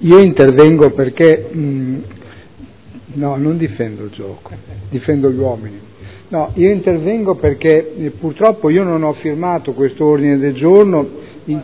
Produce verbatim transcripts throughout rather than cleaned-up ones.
Io intervengo perché, mh, no, non difendo il gioco, difendo gli uomini. No, io intervengo perché eh, purtroppo io non ho firmato questo ordine del giorno. In...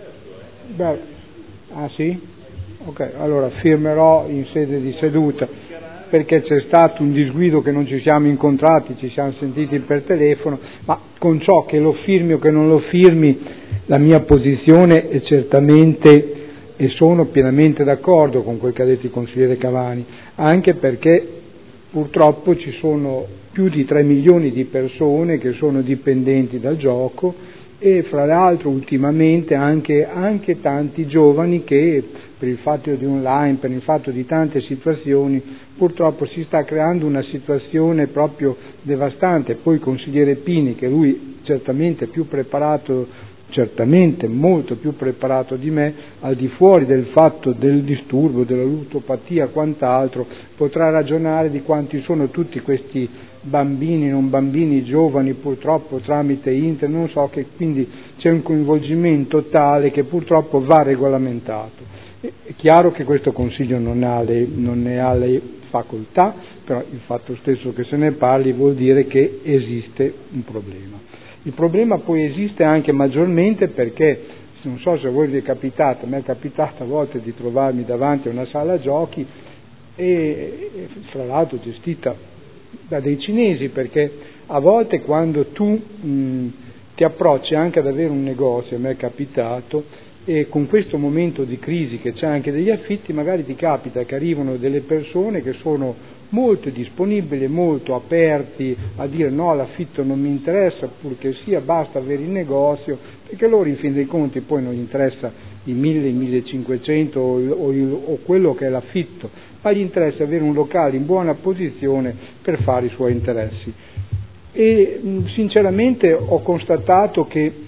Beh, ah sì? Ok, allora firmerò in sede di seduta, perché c'è stato un disguido che non ci siamo incontrati, ci siamo sentiti per telefono, ma con ciò che lo firmi o che non lo firmi, la mia posizione è certamente, e sono pienamente d'accordo con quel che ha detto il consigliere Cavani, anche perché purtroppo ci sono più di tre milioni di persone che sono dipendenti dal gioco e fra l'altro ultimamente anche, anche tanti giovani che per il fatto di online, per il fatto di tante situazioni, purtroppo si sta creando una situazione proprio devastante. Poi il consigliere Pini, che lui certamente è più preparato, certamente molto più preparato di me, al di fuori del fatto del disturbo, della ludopatia, quant'altro, potrà ragionare di quanti sono tutti questi bambini, non bambini, giovani purtroppo tramite internet, non so, che quindi c'è un coinvolgimento tale che purtroppo va regolamentato. È chiaro che questo Consiglio non ha le, non ne ha le facoltà, però il fatto stesso che se ne parli vuol dire che esiste un problema. Il problema poi esiste anche maggiormente perché, non so se a voi vi è capitato, a me è capitato a volte di trovarmi davanti a una sala giochi e, e fra l'altro gestita da dei cinesi, perché a volte quando tu mh, ti approcci anche ad avere un negozio, a me è capitato, e con questo momento di crisi che c'è anche degli affitti, magari ti capita che arrivano delle persone che sono molto disponibili, molto aperti a dire no, l'affitto non mi interessa, purché sia basta avere il negozio, perché loro in fin dei conti poi non gli interessa i mille, i millecinquecento o, o, o quello che è l'affitto, ma gli interessa avere un locale in buona posizione per fare i suoi interessi. E sinceramente ho constatato che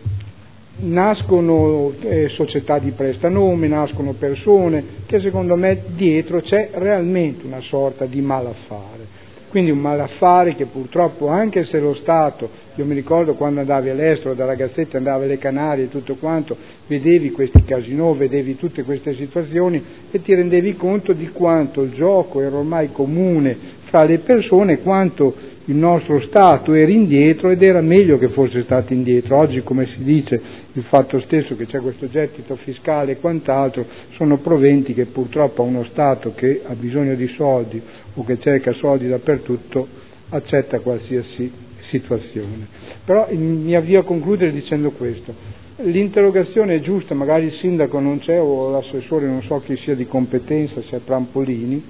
nascono eh, società di prestanome, nascono persone che secondo me dietro c'è realmente una sorta di malaffare, quindi un malaffare che purtroppo anche se lo Stato, io mi ricordo quando andavi all'estero da ragazzetto, andavi alle Canarie e tutto quanto, vedevi questi casinò, vedevi tutte queste situazioni e ti rendevi conto di quanto il gioco era ormai comune fra le persone, quanto il nostro Stato era indietro ed era meglio che fosse stato indietro. Oggi, come si dice, il fatto stesso che c'è questo gettito fiscale e quant'altro sono proventi che purtroppo a uno Stato che ha bisogno di soldi o che cerca soldi dappertutto accetta qualsiasi situazione. Però mi avvio a concludere dicendo questo: l'interrogazione è giusta, magari il sindaco non c'è o l'assessore, non so chi sia di competenza, se è Prampolini,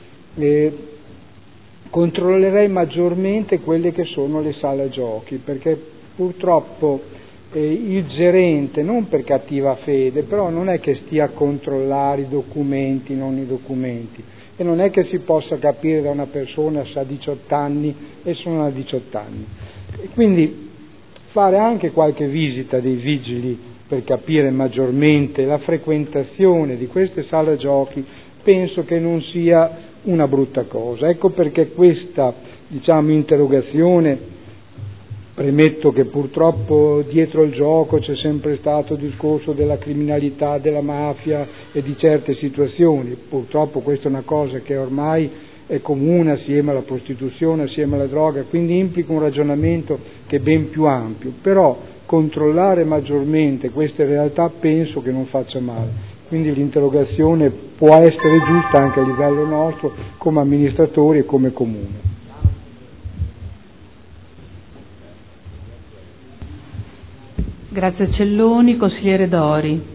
e controllerei maggiormente quelle che sono le sale giochi, perché purtroppo eh, il gerente, non per cattiva fede, però non è che stia a controllare i documenti, non i documenti, e non è che si possa capire da una persona se ha diciotto anni e se non ha diciotto anni. E quindi fare anche qualche visita dei vigili per capire maggiormente la frequentazione di queste sale giochi penso che non sia una brutta cosa. Ecco perché questa, diciamo, interrogazione, premetto che purtroppo dietro il gioco c'è sempre stato il discorso della criminalità, della mafia e di certe situazioni, purtroppo questa è una cosa che ormai è comune assieme alla prostituzione, assieme alla droga, quindi implica un ragionamento che è ben più ampio, però controllare maggiormente queste realtà penso che non faccia male. Quindi l'interrogazione può essere giusta anche a livello nostro come amministratori e come comune. Grazie Celloni, consigliere Dori.